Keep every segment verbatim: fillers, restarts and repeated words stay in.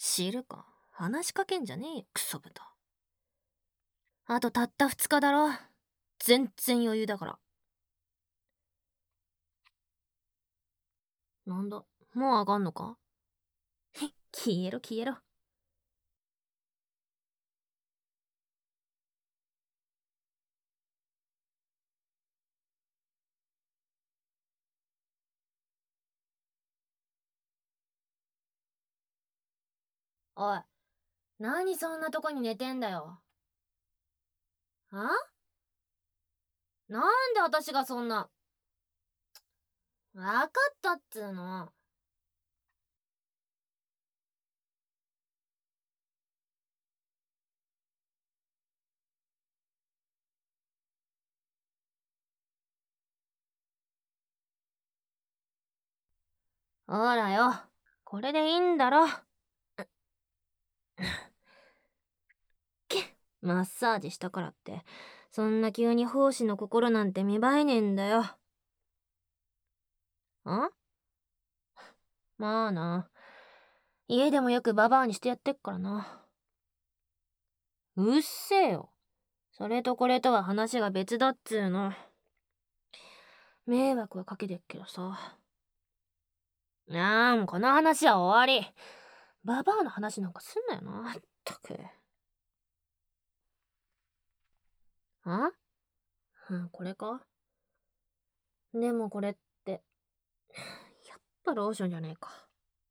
知るか。話しかけんじゃねえよ、クソ豚。あとたったふつかだろ。全然余裕だから。なんだ、もう上がんのか？へっ、消えろ消えろ。おい、何そんなとこに寝てんだよ。あ？なんで私がそんな。わかったっつーの。ほらよ、これでいいんだろ。けマッサージしたからってそんな急に奉仕の心なんて芽生えねえんだよ。ん？まあな、家でもよくババアにしてやってっからな。うっせえよ、それとこれとは話が別だっつーの。迷惑はかけてっけどさ。あーもうこの話は終わり。ババアの話なんかすんなよな、まったく。あ？うん、これか？でもこれって、やっぱローションじゃねえか。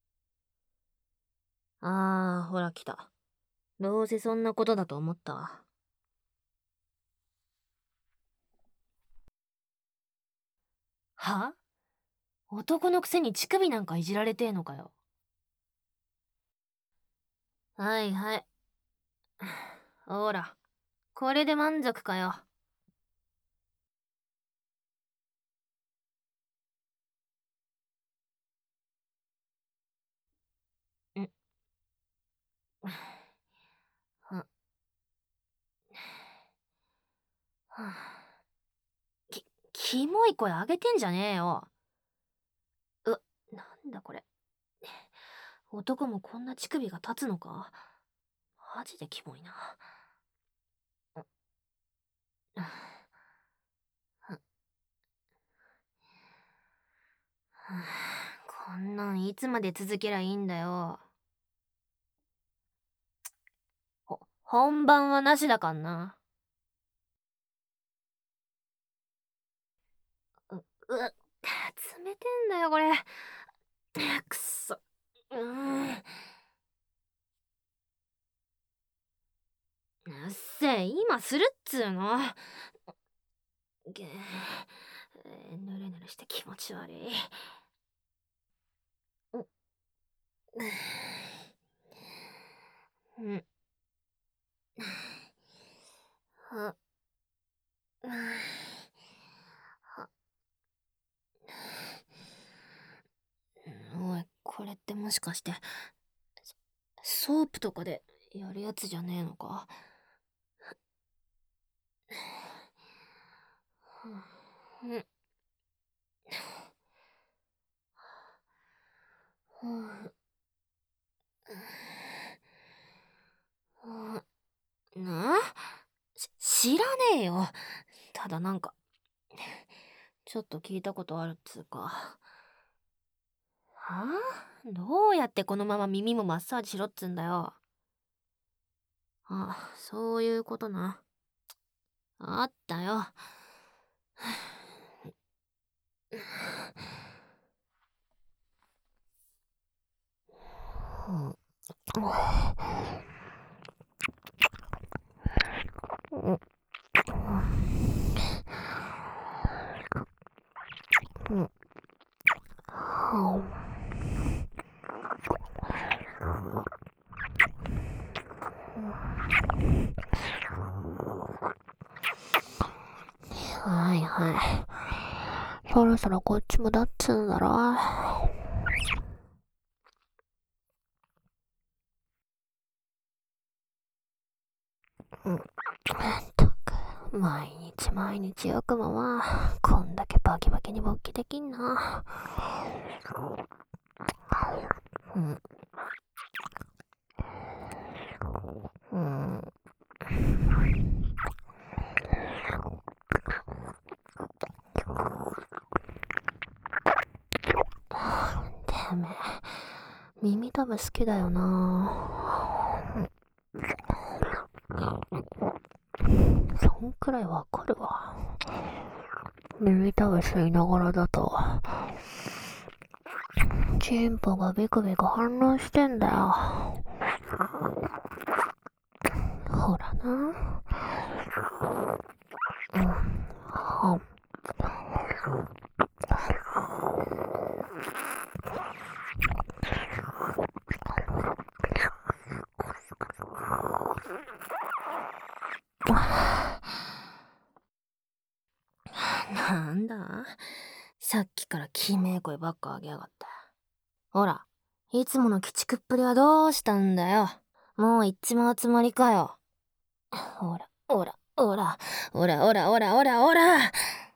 あー、ほら来た。どうせそんなことだと思ったわ。は？男のくせに乳首なんかいじられてえのかよ。はいはい。ほら、これで満足かよ。ん。は、はき、キモい声上げてんじゃねえよ。う、なんだこれ。男もこんな乳首が立つのか？マジでキモいな。こんなんいつまで続けりゃいいんだよ。ほ、本番はなしだかんな。う、う、冷てんだよこれ。くっそ。うーん。うっせえ、今するっつーの。げえ、ぬるぬるして気持ち悪い。う、うん。は、は、おい、これってもしかして、ソープとかでやるやつじゃねえのか？うん。なあ？し、知らねえよ。ただなんか、ちょっと聞いたことあるっつうか。はあ？どうやってこのまま耳もマッサージしろっつんだよ。あ、そういうことな。あったよ。はいはい。そろそろこっちもだっつうんだろ。うん。ったく、毎日毎日よくもまあ、こんだけバキバキに勃起できんな。うん。 耳たぶ好きだよな。そんくらいわかるわ。耳たぶ吸いながらだとチンポがビクビク反応してんだよ。ほらな。うん。はん。なんだ、さっきからきめえ声ばっか上げやがって。ほら、いつもの鬼畜っぷりはどうしたんだよ。もう一も集まりかよ。ほら、ほら、ほら、ほら、ほら、ほら、ほら、ほら。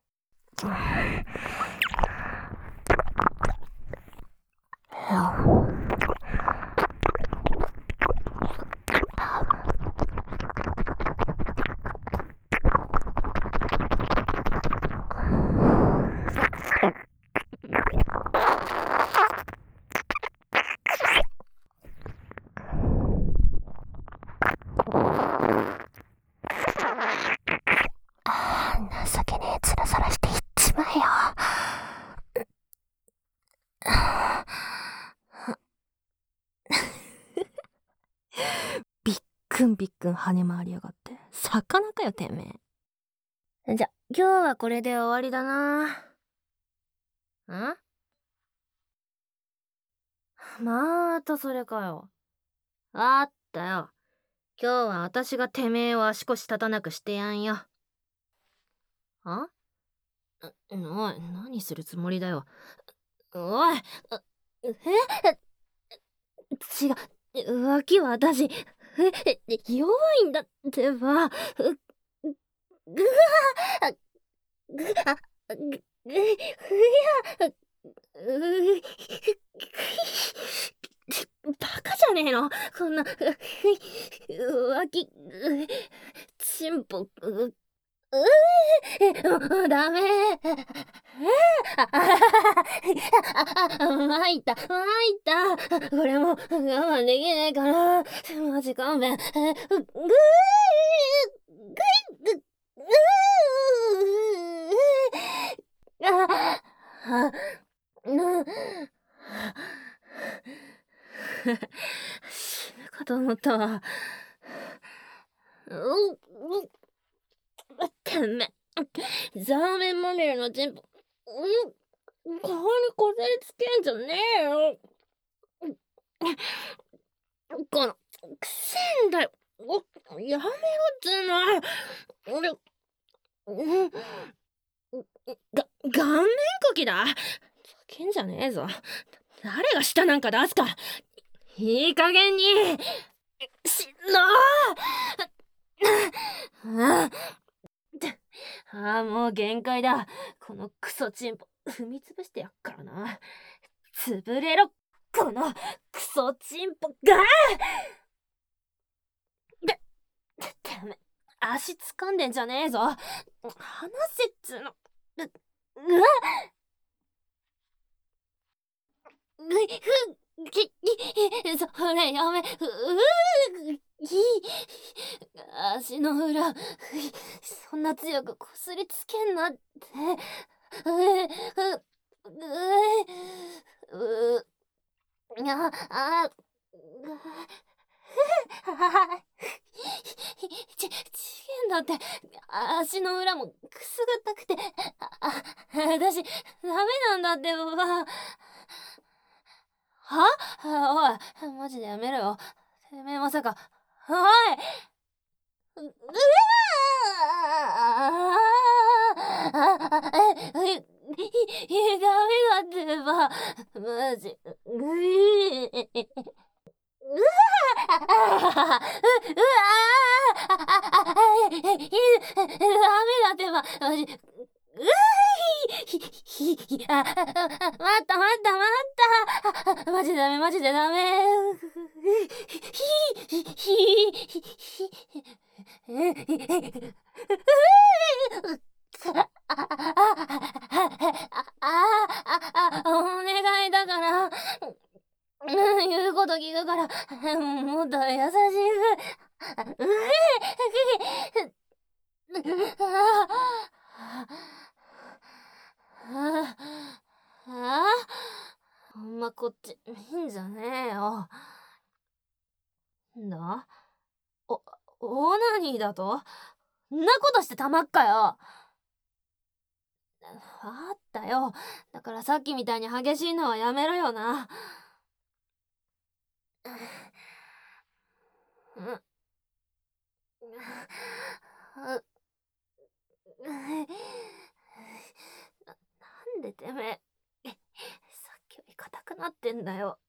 情けねえ面さらしていっちまえよ。びっくんびっくん跳ね回りやがって。魚かよてめえ。じゃ、今日はこれで終わりだな。ん？またそれかよ。あったよ。今日は私がてめえを足腰立たなくしてやんよ。あ？おい、何するつもりだよ。おい、え？違う、脇は私、え、弱いんだってば。ぐ、ぐわぐ、あ、ぐ、ぐ、や、う、バカじゃねえのこんな、脇、チンポ、う、うー、ダメー。参った、参った。これも我慢できないから。マジ勘弁。ぐー、ぐー、ぐー、ぐー、あ、あ、ぬ、死ぬかと思ったわ。う、う、てめえ、ザーメンまみれのチンポ、うん、顔にこすりつけんじゃねえよ。この、くせえんだよ。お、やめろってな。俺、うん、が、顔面こきだ。叫んじゃねえぞ。誰が舌なんか出すか。いい加減に、しろー。ああ、もう限界だ。このクソチンポ、踏みつぶしてやっからな。潰れろ、このクソチンポがで、てめえ、足掴んでんじゃねえぞ。離せっつうの。う、うわっう、ふ、き、き、それやめ、う、う、ひ、足の裏、そんな強くこすりつけんなって。う、う、う、う、あ、あ、ち、ちげんだって、足の裏もくすぐったくて、あ、私、ダメなんだってば。は？おい、マジでやめろよ。てめえまさか、おい！う、うわー！え、え、え、ダメだってば。マジ。ぐいー。うわあ、う、うわあ、ダメだってば、マジ、ういひ、ひ、あ、待った待った待ったマジでダメマジでダメひ、ひ、ひ、ひ、あ、あ、あ、あ、お願いだから、許はこっち、いいんじゃねえよ。んだお、オーナニーだとんなことしてたまっかよ。あったよ。だからさっきみたいに激しいのはやめろよな。うん。なんでてめえ、さっきより硬くなってんだよ。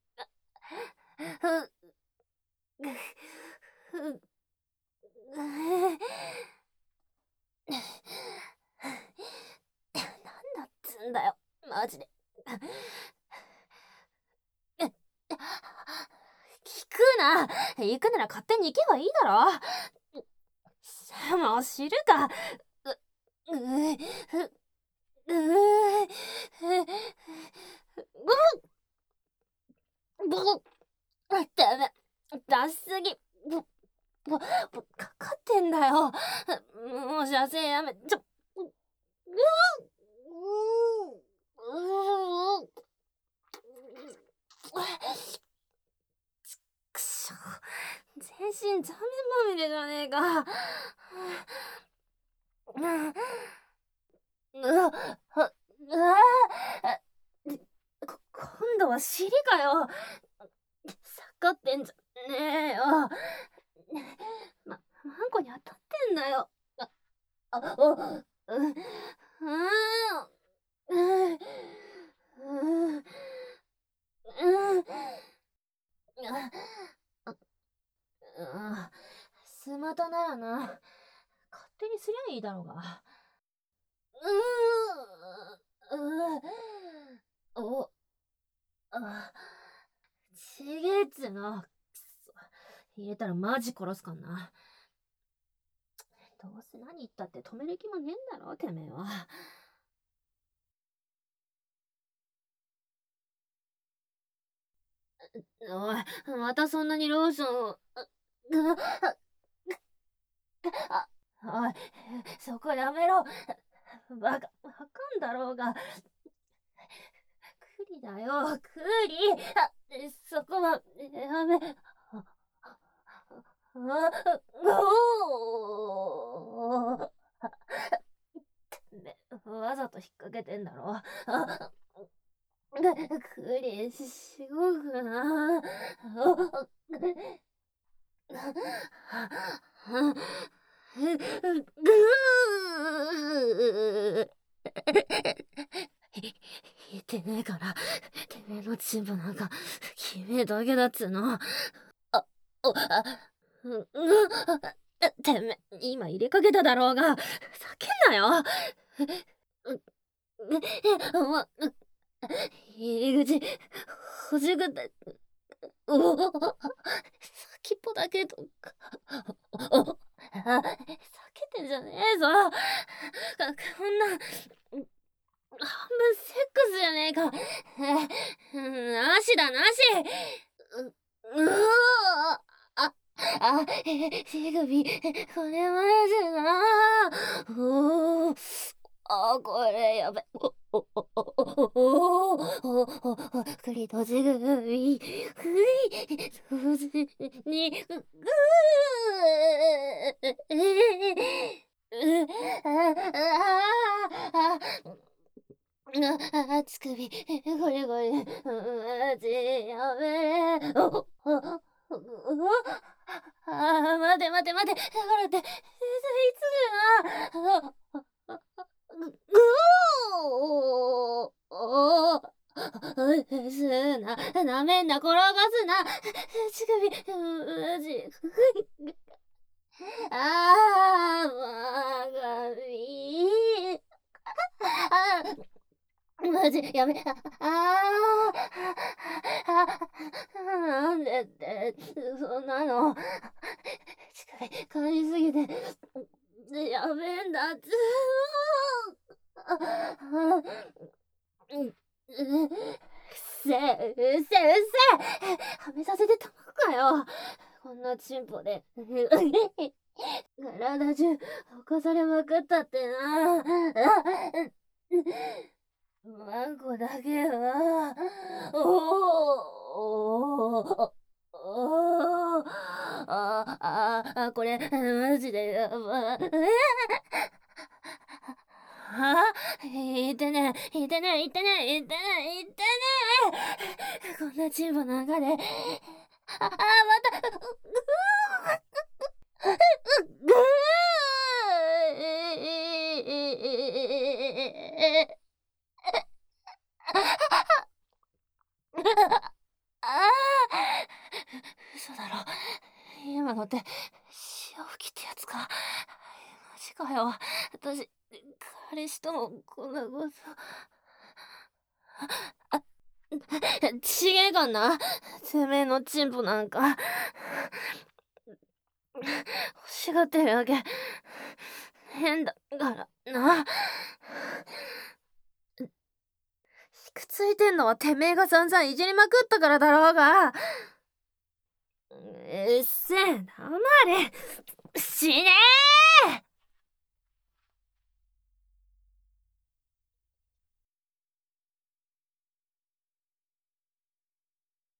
なんだっつんだよ、マジで。聞くな。行くなら勝手に行けばいいだろ。もう知るか。う、う、う、う、ぶ、ぶ、ダメ。出しすぎ。ぶ、ぶ、ぶ、かかってんだよ。もう射精やめ、ちょ、う、う、う、う、くしょ。全身ザメまみれじゃねえか。うわ、うわ、こ、今度は尻かよ。下がってんじゃねえよ。ま、マンコに当たってんだよ。あ、あ、お、う、う、う、う、う、う、あ、スマトならな、勝手にすりゃいいだろうが。うー、う、お、あ、ちげえっつの。くそ、入れたらマジ殺すかんな。どうせ何言ったって止める気もねえんだろ、てめえは。おい、またそんなにローションを。あ、おい、そこやめろ。バカ、わかんだろうが。クリだよ、クリ。あ、そこは、やめ。あ、おー。ね、わざと引っ掛けてんだろ。あ、クリ、しごくな。言ってねえから、てめえのチンポなんか、決めだけだっつの。あ、お、あ、う、う、てめえ、今入れかけただろうが、叫んなよ。ま、入り口、ほじくって、おお、先っぽだけど、お、あ、避けてんじゃねえぞ。こんな、半分セックスじゃねえか。なしだなし。う、うお、あ、あ、手首、これまでじゃな。おお、あ、これやべ。お、お、お、お、お、お、お、お、お、栗とじぐみ、ふい、とじに、ぐ、ぐー、う、あ、あ、あ、あ、乳首、これこれ、マジやめれ。お、お、お、あ、待て待て待て、だからって、いつな、ぐおおおすな、なめんな、転がすな、乳首、マジ、あー、まがみ、あー、マジ、やめ、あ、あー、あ、なんでって、そんなの、力感じすぎて、やめんだっつーの。う、う、うせえ、うせえ、うせえ、はめさせてたまるかよ。こんなチンポで。体中、起こされまくったってな。 ワンコだけは、おー、おー、あああ、これ、マジでやばい。あ、いてねいてねいてねいてねいてねこんなチンポなんかで、あ、あ、また、ぐああ、嘘だろ。今のって潮吹きってやつか。マジかよ。私、彼氏ともこんなこと。あ、ちげえかんな。てめえのチンポなんか欲しがってるわけ変だからな。くっついてんのはてめえが散々いじりまくったからだろうが。うっせえ、黙れ。死ね